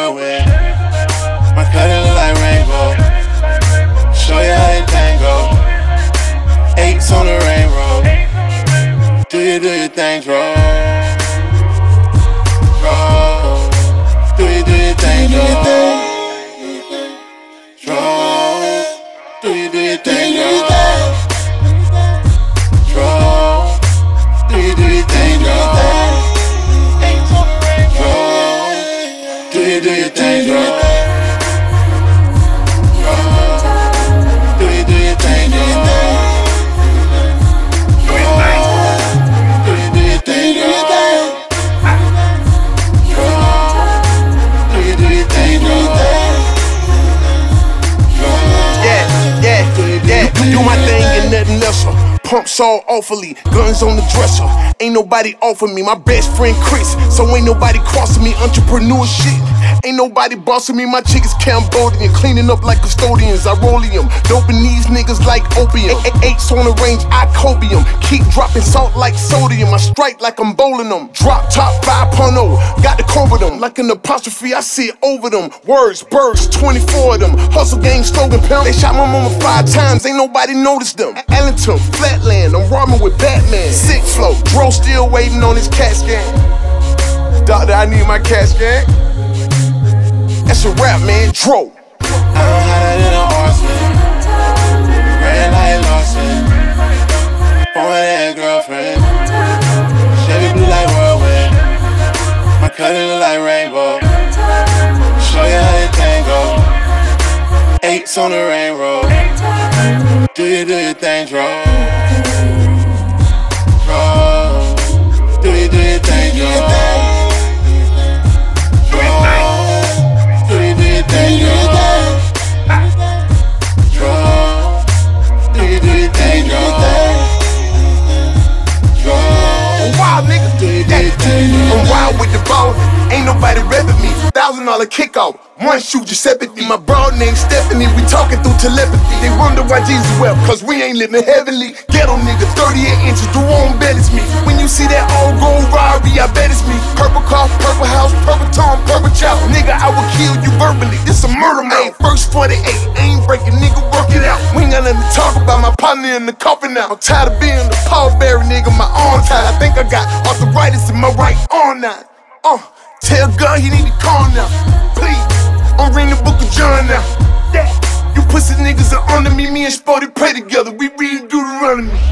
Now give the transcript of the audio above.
whirlwind. My cutting look like rainbow. Show you how they tango. 8s on the rain road. Do your thing, draw. Do your thing, draw. Do your thing, draw. Do your thing, draw. Do your thing, draw. Do your thing, draw. Do my thing and nothing lesser. Pumps all awfully, guns on the dresser. Ain't nobody off of me, my best friend Chris. So ain't nobody crossing me, entrepreneur shit. Ain't nobody bossing me, my chick is Cambodian. Cleaning up like custodians, I rollium. Doping these niggas like opium. 8s on the range, I cobium. Keep dropping salt like sodium, I strike like I'm bowling them. Drop top 5.0, got the cover them. Like an apostrophe, I see it over them. Words, birds, 24 of them. Hustle gang slogan pound. They shot my mama 5 times, ain't nobody noticed them. Allentown, Flatland, I'm rhyming with Batman. Sick flow, bro still waiting on his CAT scan. Doctor, I need my CAT scan. That's a rap, man, Dro. I'm hotter than a horseman. Red light Lawson. Former that girlfriend. Chevy blue like whirlwind. My cutting look like rainbow. Show you how they tango. 8s on the rain road. Do your thing, draw. Do your thing, draw. I'm wild with the ball, ain't nobody reppin' me. $1,000 kickoff, one shoe Giuseppe. My broad name Stephanie, we talking through telepathy. They wonder why Jesus wept, cause we ain't living heavenly. Ghetto nigga, 38 inches, the wrong bet it's me. When you see that all gold Rari, I bet it's me. Purple car, purple house, purple tongue, purple child. Nigga, I will kill you verbally, this a murder man. First 48, ain't breaking, nigga, work it out. We ain't got nothing to talk about, my partner in the coffin now. I'm tired of being the pallbearer, nigga, my arm tied. I think I got arthritis in my right arm now. Tell God he need to calm now. Please, I'm reading the book of John now. You pussy niggas are under me, me and Sporty pray together. We read Deuteronomy.